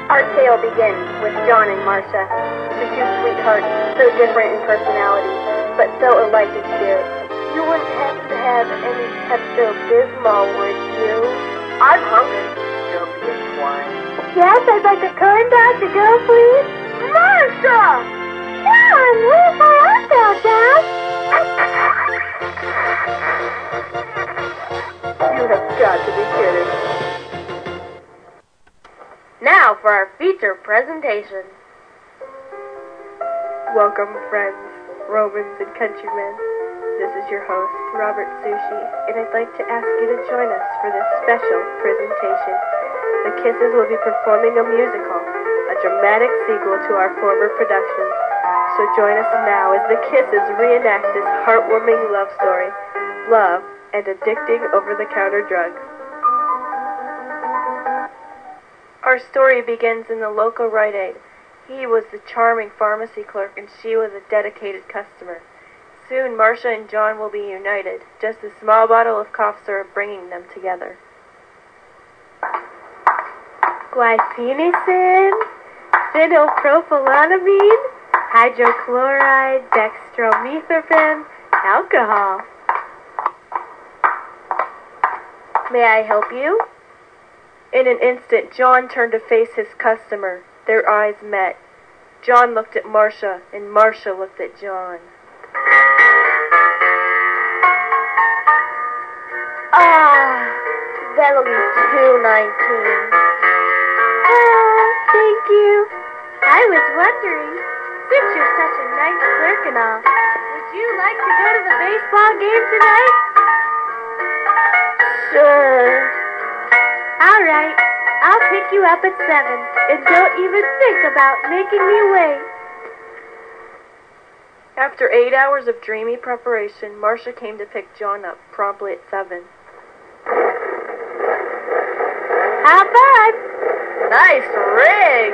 Our tale begins with John and Marcia, the two sweethearts, so different in personality, but so alike in spirit. You wouldn't happen to have any Pepto-Bismol, would you? I'm hungry. Don't be a swine. Yes, I'd like a corn dog to go, please. Marcia! John, where's my hot dog, Dad? You have got to be kidding. Now for our feature presentation. Welcome, friends, Romans and countrymen. This is your host, Robert Sushi, and I'd like to ask you to join us for this special presentation. The Kisses will be performing a musical, a dramatic sequel to our former productions. So join us now as the Kisses reenact this heartwarming love story, love, and addicting over-the-counter drugs. Our story begins in the local Rite Aid. He was the charming pharmacy clerk and she was a dedicated customer. Soon, Marcia and John will be united, just a small bottle of cough syrup bringing them together. Glyphenacin, phenylpropylamine, hydrochloride, dextromethorphan, alcohol. May I help you? In an instant, John turned to face his customer. Their eyes met. John looked at Marcia, and Marcia looked at John. That'll be $2.19. Thank you. I was wondering, since you're such a nice clerk and all, would you like to go to the baseball game tonight? Sure. All right, I'll pick you up at 7, and don't even think about making me wait. After 8 hours of dreamy preparation, Marcia came to pick John up promptly at 7. High five! Nice rig!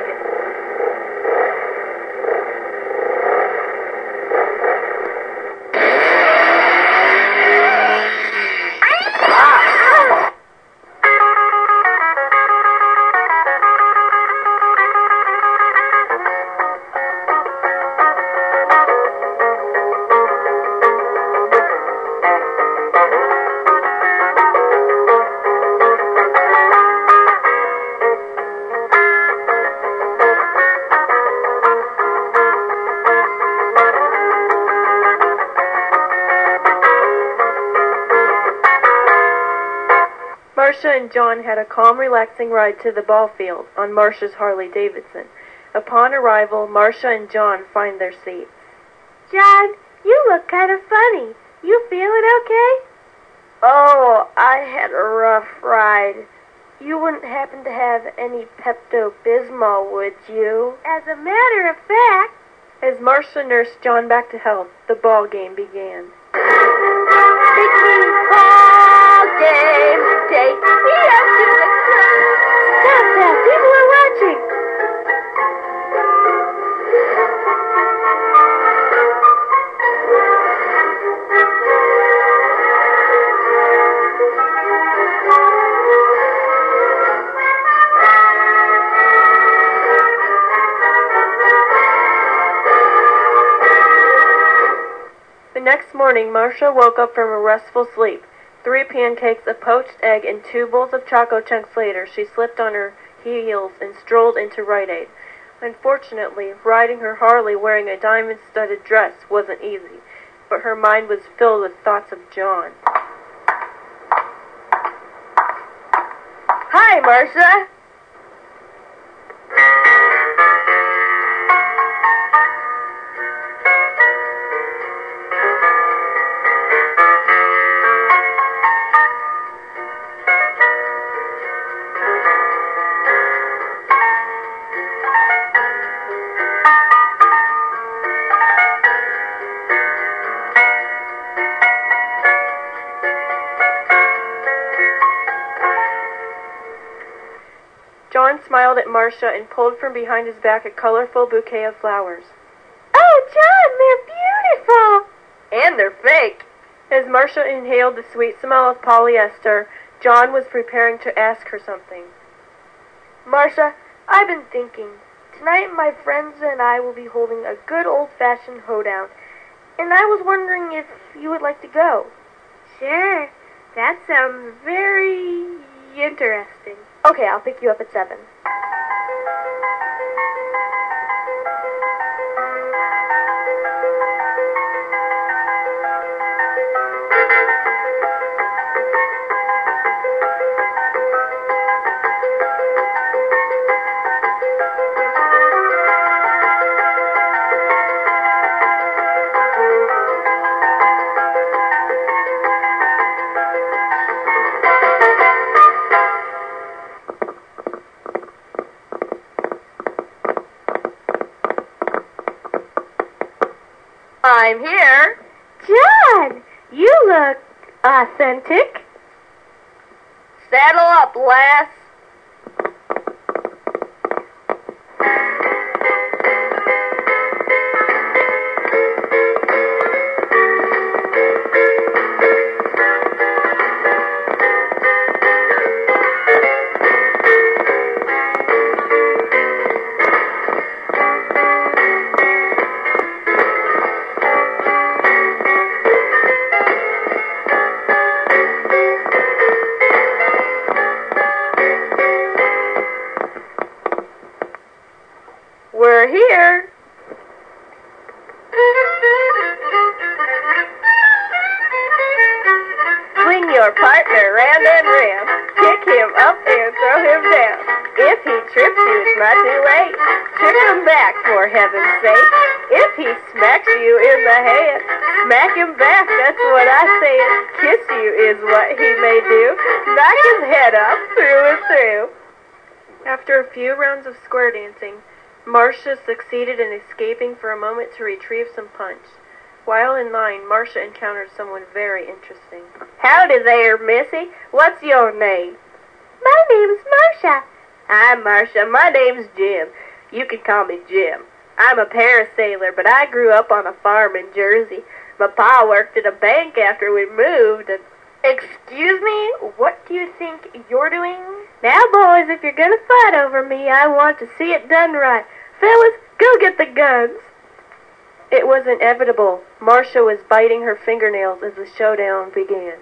Marcia and John had a calm, relaxing ride to the ball field on Marcia's Harley-Davidson. Upon arrival, Marcia and John find their seats. John, you look kind of funny. You feeling okay? Oh, I had a rough ride. You wouldn't happen to have any Pepto-Bismol, would you? As a matter of fact, as Marcia nursed John back to health, the ball game began. The King Ball Game! Take me up to the club! Stop that! People are watching! The next morning, Marcia woke up from a restful sleep. 3 pancakes, a poached egg, and 2 bowls of Choco Chunks later, she slipped on her heels and strolled into Rite Aid. Unfortunately, riding her Harley wearing a diamond-studded dress wasn't easy, but her mind was filled with thoughts of John. Hi, Marcia! John smiled at Marcia and pulled from behind his back a colorful bouquet of flowers. Oh, John, they're beautiful! And they're fake. As Marcia inhaled the sweet smell of polyester, John was preparing to ask her something. Marcia, I've been thinking. Tonight my friends and I will be holding a good old-fashioned hoedown, and I was wondering if you would like to go. Sure. That sounds very interesting. Okay, I'll pick you up at 7. I'm here. John, you look authentic. Saddle up, lass. We're here. Swing your partner round and round. Kick him up and throw him down. If he trips you, it's not too late. Trip him back, for heaven's sake. If he smacks you in the head, smack him back, that's what I say. Kiss you is what he may do. Knock his head up through and through. After a few rounds of square dancing, Marcia succeeded in escaping for a moment to retrieve some punch. While in line, Marcia encountered someone very interesting. Howdy there, missy. What's your name? My name's Marcia. I'm Marcia. My name's Jim. You can call me Jim. I'm a parasailer, but I grew up on a farm in Jersey. My pa worked at a bank after we moved, and... Excuse me? What do you think you're doing? Now, boys, if you're gonna fight over me, I want to see it done right. Fellas, go get the guns. It was inevitable. Marcia was biting her fingernails as the showdown began.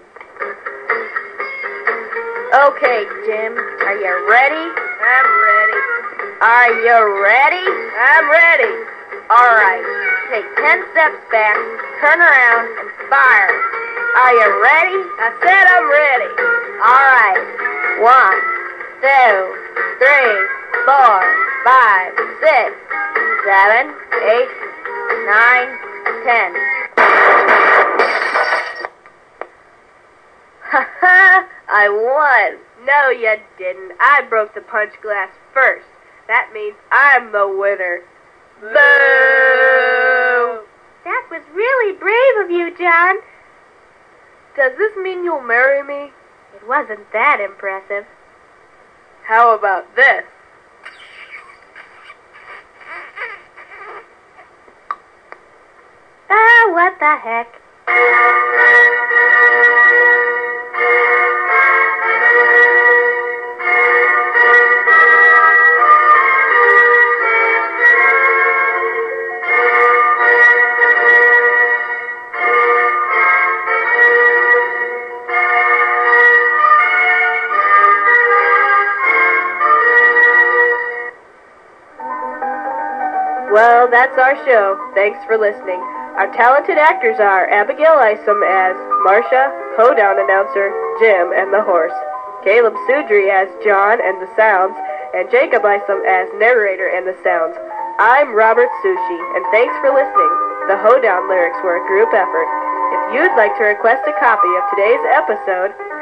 Okay, Jim, are you ready? I'm ready. Are you ready? I'm ready. All right, take 10 steps back, turn around, and fire. Are you ready? I said I'm ready. All right. 1, 2, 3, 4, 5, 6, 7, 8, 9, 10. Ha ha! I won. No, you didn't. I broke the punch glass first. That means I'm the winner. Boo! That was really brave of you, John. Does this mean you'll marry me? It wasn't that impressive. How about this? Ah, what the heck? Well, that's our show. Thanks for listening. Our talented actors are Abigail Isom as Marcia, hoedown announcer, Jim, and the horse, Caleb Sudry as John and the sounds, and Jacob Isom as narrator and the sounds. I'm Robert Sushi, and thanks for listening. The hoedown lyrics were a group effort. If you'd like to request a copy of today's episode,